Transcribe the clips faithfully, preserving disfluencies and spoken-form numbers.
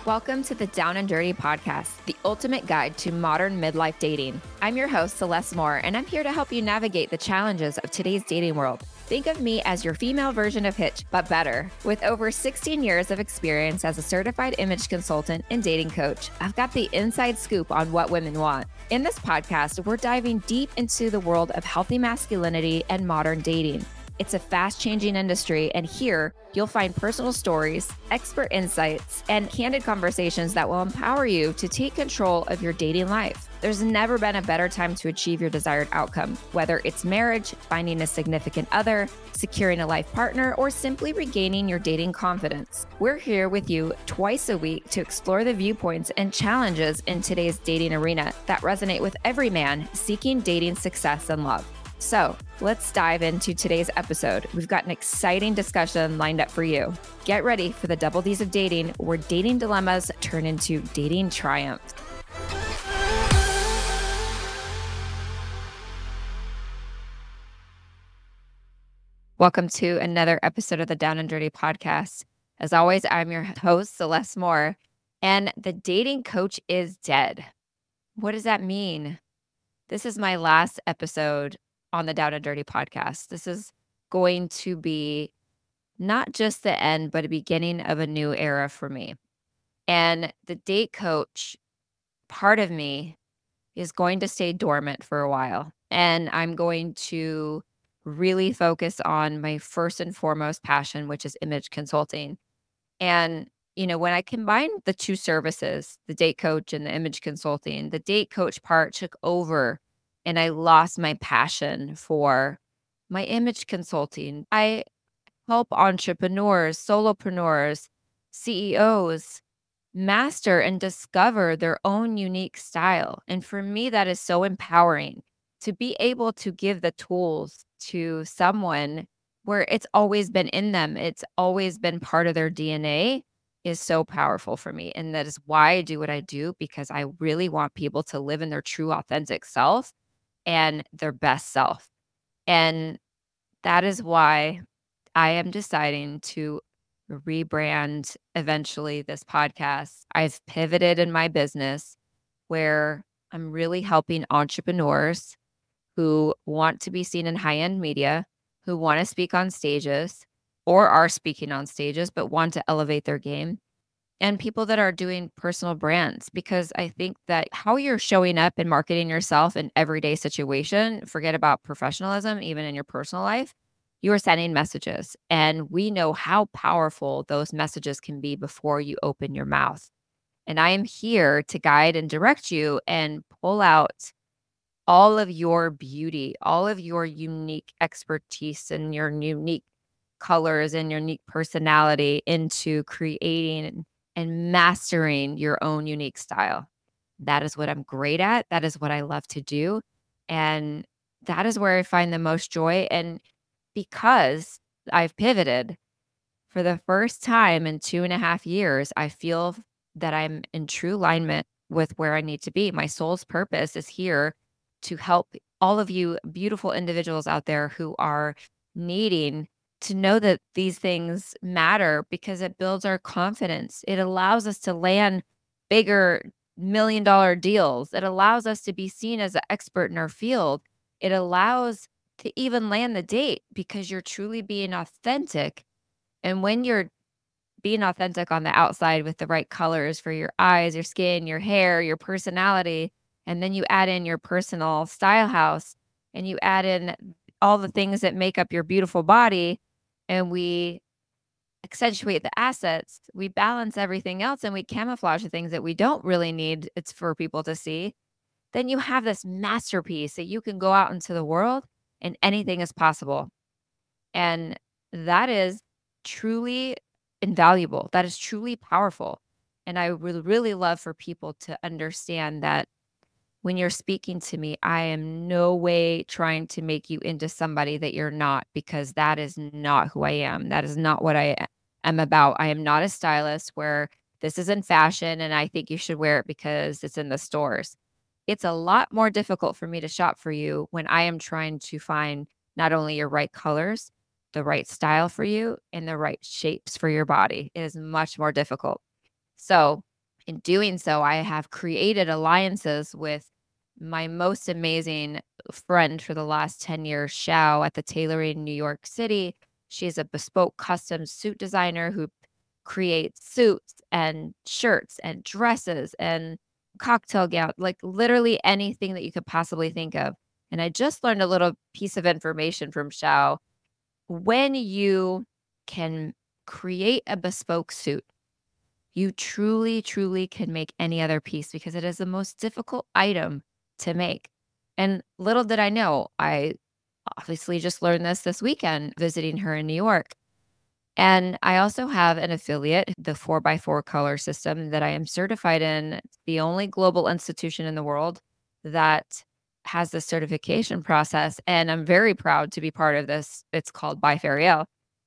Welcome to the Down and Dirty Podcast, the ultimate guide to modern midlife dating. I'm your host, Celeste Moore, and I'm here to help you navigate the challenges of today's dating world. Think of me as your female version of Hitch, but better. With over sixteen years of experience as a certified image consultant and dating coach, I've got the inside scoop on what women want. In this podcast, we're diving deep into the world of healthy masculinity and modern dating. It's a fast-changing industry, and here you'll find personal stories, expert insights, and candid conversations that will empower you to take control of your dating life. There's never been a better time to achieve your desired outcome, whether it's marriage, finding a significant other, securing a life partner, or simply regaining your dating confidence. We're here with you twice a week to explore the viewpoints and challenges in today's dating arena that resonate with every man seeking dating success and love. So let's dive into today's episode. We've got an exciting discussion lined up for you. Get ready for the double D's of dating, where dating dilemmas turn into dating triumphs. Welcome to another episode of the Down and Dirty Podcast. As always, I'm your host, Celeste Moore, and the dating coach is dead. What does that mean? This is my last episode on the Down and Dirty Podcast. This is going to be not just the end, but a beginning of a new era for me. And the date coach part of me is going to stay dormant for a while. And I'm going to really focus on my first and foremost passion, which is image consulting. And, you know, when I combined the two services, the date coach and the image consulting, the date coach part took over and I lost my passion for my image consulting. I help entrepreneurs, solopreneurs, C E Os master and discover their own unique style. And for me, that is so empowering to be able to give the tools to someone where it's always been in them. It's always been part of their D N A is so powerful for me. And that is why I do what I do, because I really want people to live in their true, authentic self and their best self. And that is why I am deciding to rebrand eventually this podcast. I've pivoted in my business where I'm really helping entrepreneurs who want to be seen in high-end media, who want to speak on stages or are speaking on stages, but want to elevate their game. And people that are doing personal brands, because I think that how you're showing up and marketing yourself in everyday situation, forget about professionalism, even in your personal life, you are sending messages. And we know how powerful those messages can be before you open your mouth. And I am here to guide and direct you and pull out all of your beauty, all of your unique expertise and your unique colors and your unique personality into creating and mastering your own unique style. That is what I'm great at. That is what I love to do. And that is where I find the most joy. And because I've pivoted for the first time in two and a half years, I feel that I'm in true alignment with where I need to be. My soul's purpose is here to help all of you beautiful individuals out there who are needing to know that these things matter, because it builds our confidence. It allows us to land bigger million dollar deals. It allows us to be seen as an expert in our field. It allows to even land the date because you're truly being authentic. And when you're being authentic on the outside with the right colors for your eyes, your skin, your hair, your personality, and then you add in your personal style house and you add in all the things that make up your beautiful body, and we accentuate the assets, we balance everything else, and we camouflage the things that we don't really need it's for people to see, then you have this masterpiece that you can go out into the world and anything is possible. And that is truly invaluable. That is truly powerful. And I would really love for people to understand that when you're speaking to me, I am no way trying to make you into somebody that you're not, because that is not who I am. That is not what I am about. I am not a stylist where this is in fashion and I think you should wear it because it's in the stores. It's a lot more difficult for me to shop for you when I am trying to find not only your right colors, the right style for you, and the right shapes for your body. It is much more difficult. So In doing so, I have created alliances with my most amazing friend for the last ten years, Xiao, at the Tailoring New York City. She's a bespoke custom suit designer who creates suits and shirts and dresses and cocktail gown, like literally anything that you could possibly think of. And I just learned a little piece of information from Xiao. When you can create a bespoke suit, you truly, truly can make any other piece because it is the most difficult item to make. And little did I know, I obviously just learned this this weekend visiting her in New York. And I also have an affiliate, the four by four color system that I am certified in. It's the only global institution in the world that has this certification process. And I'm very proud to be part of this. It's called By Fariel.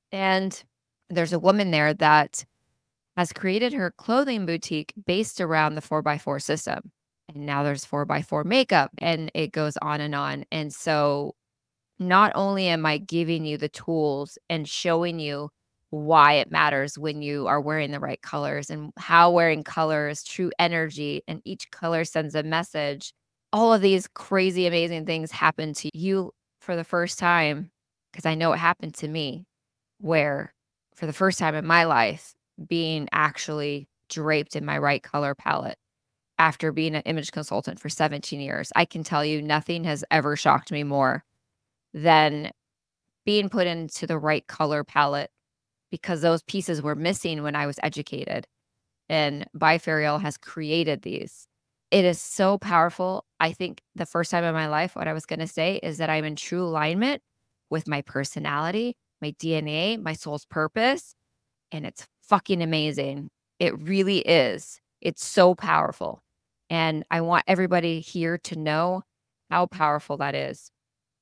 And there's a woman there that has created her clothing boutique based around the four by four system. And now there's four by four makeup and it goes on and on. And so not only am I giving you the tools and showing you why it matters when you are wearing the right colors and how wearing colors, true energy, and each color sends a message. All of these crazy, amazing things happen to you for the first time, because I know it happened to me, where for the first time in my life, being actually draped in my right color palette after being an image consultant for seventeen years, I can tell you nothing has ever shocked me more than being put into the right color palette, because those pieces were missing when I was educated. And By Fariel has created these. It is so powerful. I think the first time in my life, what I was going to say is that I'm in true alignment with my personality, my D N A, my soul's purpose. And it's fucking amazing. It really is. It's so powerful. And I want everybody here to know how powerful that is.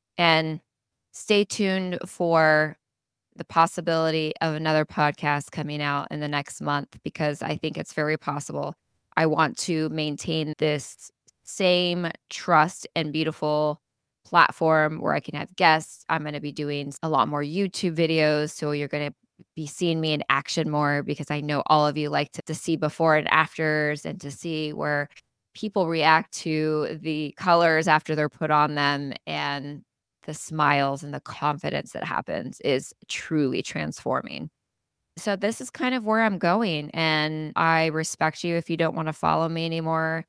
And stay tuned for the possibility of another podcast coming out in the next month, because I think it's very possible. I want to maintain this same trust and beautiful platform where I can have guests. I'm going to be doing a lot more YouTube videos. So you're going to be seeing me in action more, because I know all of you like to, to see before and afters and to see where people react to the colors after they're put on them, and the smiles and the confidence that happens is truly transforming. So this is kind of where I'm going, and I respect you if you don't want to follow me anymore.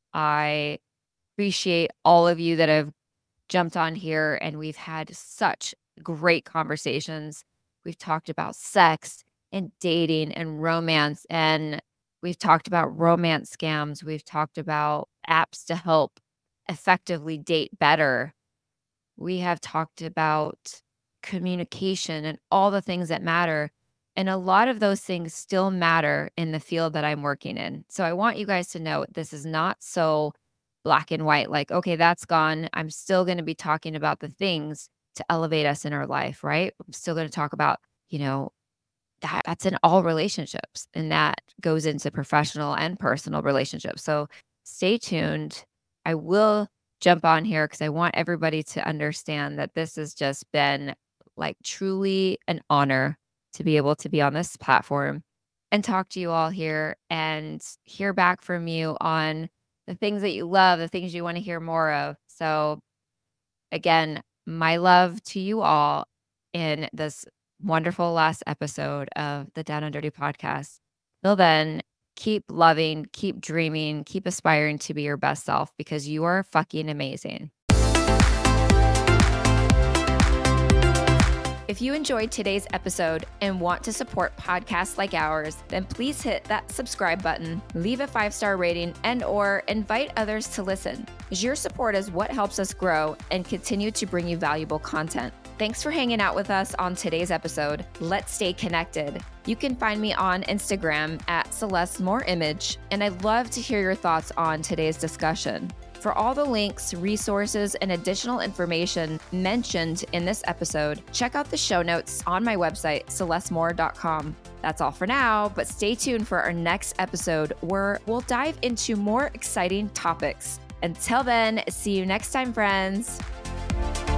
I appreciate all of you that have jumped on here, and we've had such great conversations. We've talked about sex and dating and romance, and we've talked about romance scams. We've talked about apps to help effectively date better. We have talked about communication and all the things that matter. And a lot of those things still matter in the field that I'm working in. So I want you guys to know this is not so black and white, like, okay, that's gone. I'm still going to be talking about the things to elevate us in our life, right? I'm still going to talk about, you know, that that's in all relationships, and that goes into professional and personal relationships. So stay tuned. I will jump on here because I want everybody to understand that this has just been like truly an honor to be able to be on this platform and talk to you all here and hear back from you on the things that you love, the things you want to hear more of. So again, my love to you all in this wonderful last episode of the Down and Dirty podcast. Till then, keep loving, keep dreaming, keep aspiring to be your best self, because you are fucking amazing. If you enjoyed today's episode and want to support podcasts like ours, then please hit that subscribe button, leave a five-star rating, and or invite others to listen. Your support is what helps us grow and continue to bring you valuable content. Thanks for hanging out with us on today's episode. Let's stay connected. You can find me on Instagram at Celeste Moore Image, and I'd love to hear your thoughts on today's discussion. For all the links, resources, and additional information mentioned in this episode, check out the show notes on my website, celeste moore dot com. That's all for now, but stay tuned for our next episode where we'll dive into more exciting topics. Until then, see you next time, friends.